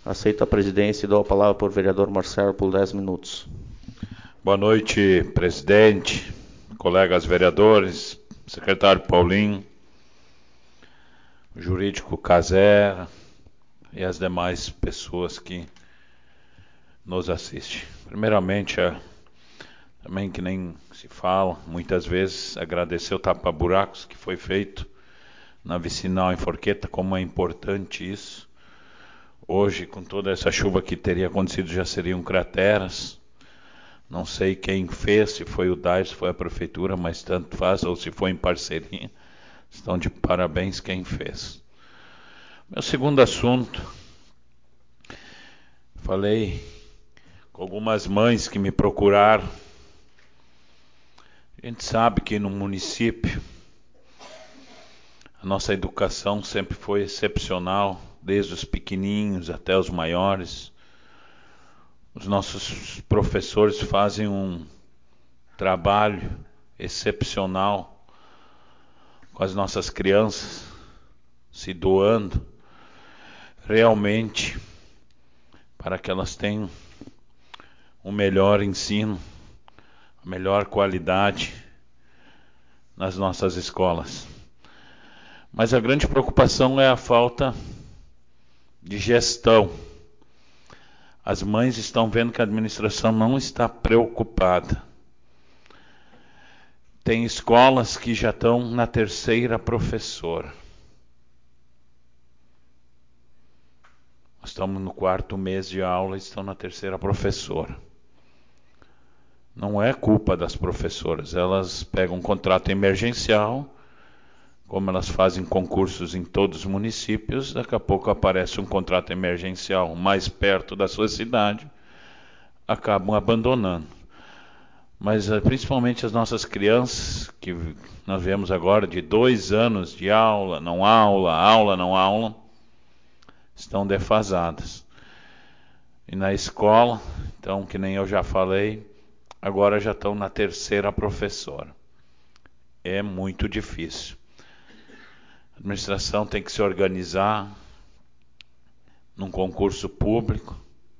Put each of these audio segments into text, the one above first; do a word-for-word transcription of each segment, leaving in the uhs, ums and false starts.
Aceito a presidência e dou a palavra para o vereador Marcelo por dez minutos. Boa noite, presidente, colegas vereadores, secretário Paulinho, jurídico Casera e as demais pessoas que nos assistem. Primeiramente, também que nem se fala muitas vezes, agradecer o tapa-buracos que foi feito na vicinal em Forqueta, como é importante isso. Hoje, com toda essa chuva que teria acontecido, já seriam crateras. Não sei quem fez, se foi o D A I, se foi a prefeitura, mas tanto faz, ou se foi em parceria. Estão de parabéns quem fez. Meu segundo assunto, falei com algumas mães que me procuraram. A gente sabe que no município a nossa educação sempre foi excepcional, desde os pequeninhos até os maiores. Os nossos professores fazem um trabalho excepcional com as nossas crianças, se doando realmente para que elas tenham um melhor ensino, a melhor qualidade nas nossas escolas. Mas a grande preocupação é a falta de gestão. As mães estão vendo que a administração não está preocupada. Tem escolas que já estão na terceira professora. Nós estamos no quarto mês de aula e estão na terceira professora. Não é culpa das professoras, elas pegam um contrato emergencial, como elas fazem concursos em todos os municípios, daqui a pouco aparece um contrato emergencial mais perto da sua cidade, acabam abandonando. Mas principalmente as nossas crianças, que nós vemos agora de dois anos de aula, não aula, aula, não aula, estão defasadas. E na escola, então, que nem eu já falei, agora já estão na terceira professora. É muito difícil. A administração tem que se organizar num concurso público,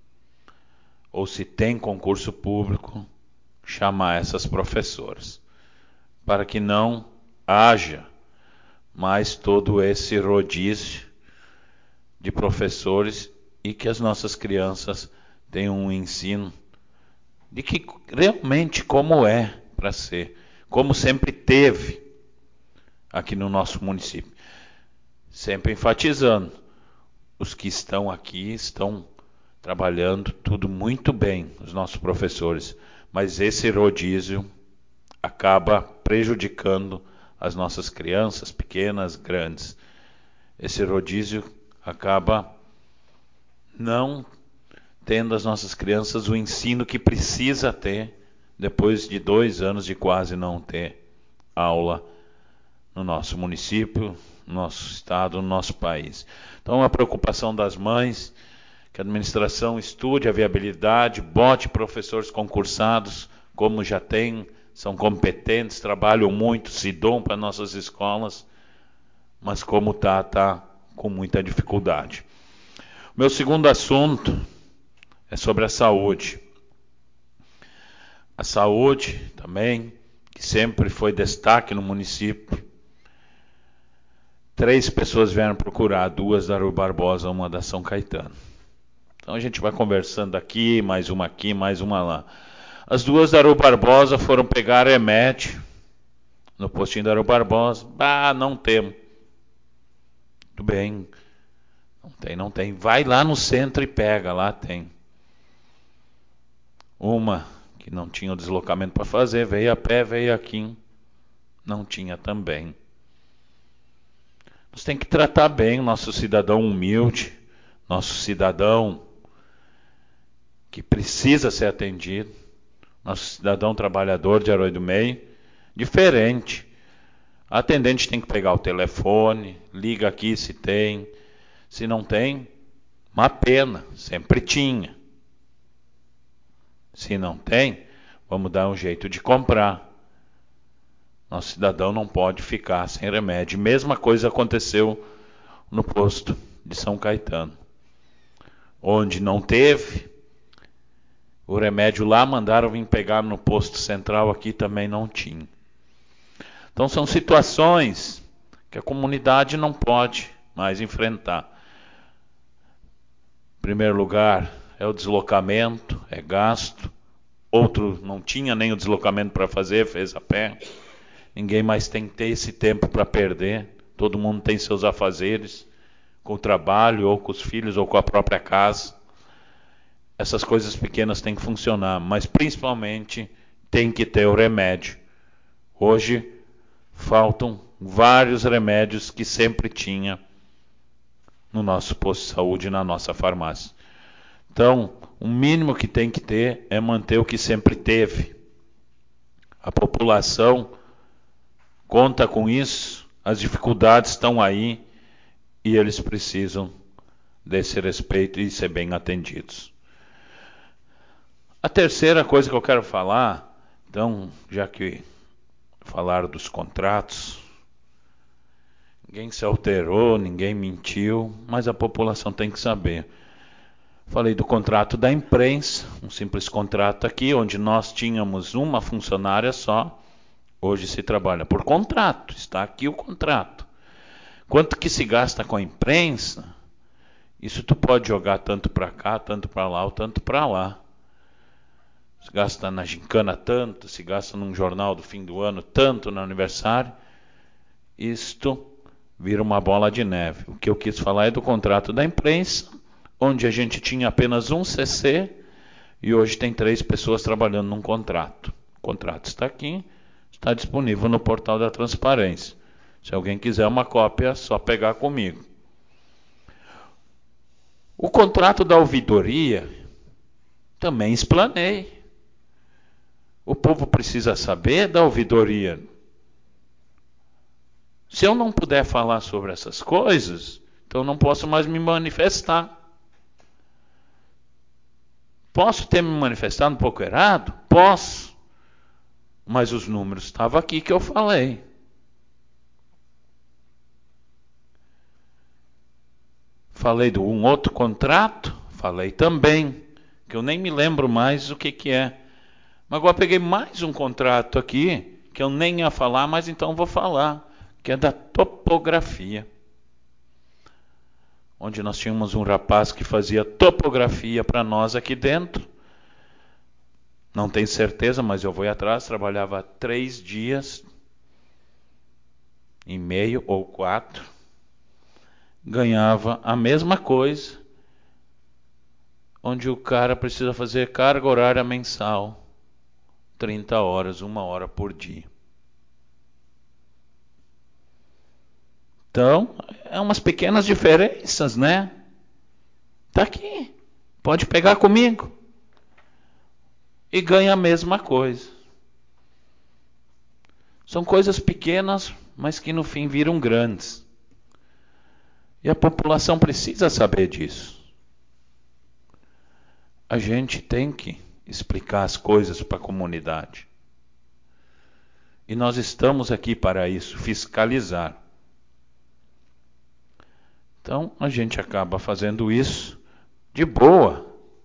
ou se tem concurso público, chamar essas professoras, para que não haja mais todo esse rodízio de professores e que as nossas crianças tenham um ensino de que realmente como é para ser, como sempre teve aqui no nosso município. Sempre enfatizando, os que estão aqui estão trabalhando tudo muito bem, os nossos professores, mas esse rodízio acaba prejudicando as nossas crianças, pequenas, grandes. Esse rodízio acaba não tendo as nossas crianças o ensino que precisa ter depois de dois anos de quase não ter aula no nosso município, no nosso estado, no nosso país. Então, a preocupação das mães, que a administração estude a viabilidade, bote professores concursados, como já tem, são competentes, trabalham muito, se dão para nossas escolas, mas como está, está com muita dificuldade. O meu segundo assunto é sobre a saúde. A saúde também, que sempre foi destaque no município. Três pessoas vieram procurar, duas da Rui Barbosa, uma da São Caetano. Então a gente vai conversando aqui, mais uma aqui, mais uma lá. As duas da Rui Barbosa foram pegar remédio no postinho da Rui Barbosa. Ah, não temos. Tudo bem. Não tem, não tem. Vai lá no centro e pega, lá tem. Uma que não tinha o deslocamento para fazer, veio a pé, veio aqui. Não tinha também. Nós temos que tratar bem o nosso cidadão humilde, nosso cidadão que precisa ser atendido, nosso cidadão trabalhador de Aroio do Meio, diferente. A atendente tem que pegar o telefone, liga aqui se tem, se não tem, uma pena, sempre tinha. Se não tem, vamos dar um jeito de comprar. Nosso cidadão não pode ficar sem remédio. Mesma coisa aconteceu no posto de São Caetano. Onde não teve, o remédio lá mandaram vir pegar no posto central, aqui também não tinha. Então são situações que a comunidade não pode mais enfrentar. Em primeiro lugar, é o deslocamento, é gasto. Outro não tinha nem o deslocamento para fazer, fez a pé. Ninguém mais tem que ter esse tempo para perder. Todo mundo tem seus afazeres, com o trabalho, ou com os filhos, ou com a própria casa. Essas coisas pequenas têm que funcionar, mas principalmente tem que ter o remédio. Hoje faltam vários remédios que sempre tinha no nosso posto de saúde e na nossa farmácia. Então, o mínimo que tem que ter é manter o que sempre teve. A população conta com isso, as dificuldades estão aí e eles precisam desse respeito e ser bem atendidos. A terceira coisa que eu quero falar, então, já que falaram dos contratos, ninguém se alterou, ninguém mentiu, mas a população tem que saber. Falei do contrato da imprensa, um simples contrato aqui, onde nós tínhamos uma funcionária só. Hoje se trabalha por contrato, está aqui o contrato. Quanto que se gasta com a imprensa, isso tu pode jogar tanto para cá, tanto para lá, ou tanto para lá. Se gasta na gincana tanto, se gasta num jornal do fim do ano tanto, no aniversário. Isto vira uma bola de neve. O que eu quis falar é do contrato da imprensa, onde a gente tinha apenas um C C e hoje tem três pessoas trabalhando num contrato. O contrato está aqui, está disponível no portal da transparência. Se alguém quiser uma cópia, é só pegar comigo. O contrato da ouvidoria, também explanei. O povo precisa saber da ouvidoria. Se eu não puder falar sobre essas coisas, então não posso mais me manifestar. Posso ter me manifestado um pouco errado? Posso. Mas os números estavam aqui que eu falei. Falei de um outro contrato? Falei também. Que eu nem me lembro mais o que, que é. Mas agora peguei mais um contrato aqui, que eu nem ia falar, mas então vou falar. Que é da topografia. Onde nós tínhamos um rapaz que fazia topografia para nós aqui dentro. Não tenho certeza, mas eu vou ir atrás. Trabalhava três dias e meio ou quatro. Ganhava a mesma coisa. Onde o cara precisa fazer carga horária mensal. trinta horas, uma hora por dia. Então, é umas pequenas diferenças, né? Tá aqui. Pode pegar comigo. E ganha a mesma coisa. São coisas pequenas, mas que no fim viram grandes. E a população precisa saber disso. A gente tem que explicar as coisas para a comunidade. E nós estamos aqui para isso, fiscalizar. Então, a gente acaba fazendo isso de boa.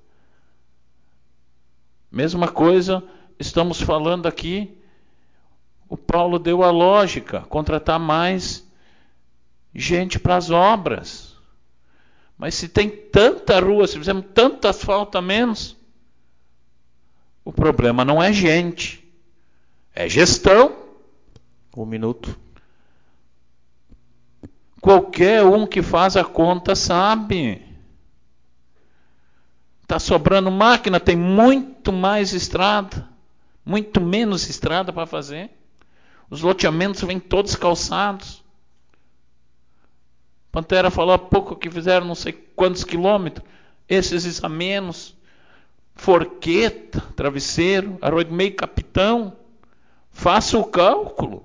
Mesma coisa, estamos falando aqui, o Paulo deu a lógica, contratar mais gente para as obras. Mas se tem tanta rua, se fizermos tanto asfalto a menos, o problema não é gente, é gestão. Um minuto. Qualquer um que faz a conta sabe. Está sobrando máquina, tem muito mais estrada, muito menos estrada para fazer. Os loteamentos vêm todos calçados. Pantera falou há pouco que fizeram não sei quantos quilômetros. Esses a menos. Forqueta, Travesseiro, Arroio do Meio, Capitão. Faça o cálculo.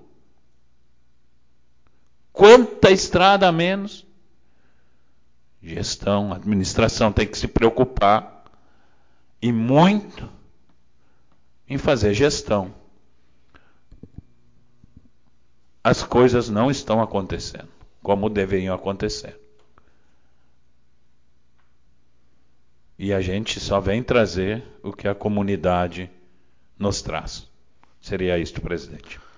Quanta estrada a menos? Gestão, administração tem que se preocupar. E muito em fazer gestão. As coisas não estão acontecendo como deveriam acontecer. e a gente só vem trazer o que a comunidade nos traz. Seria isto, presidente.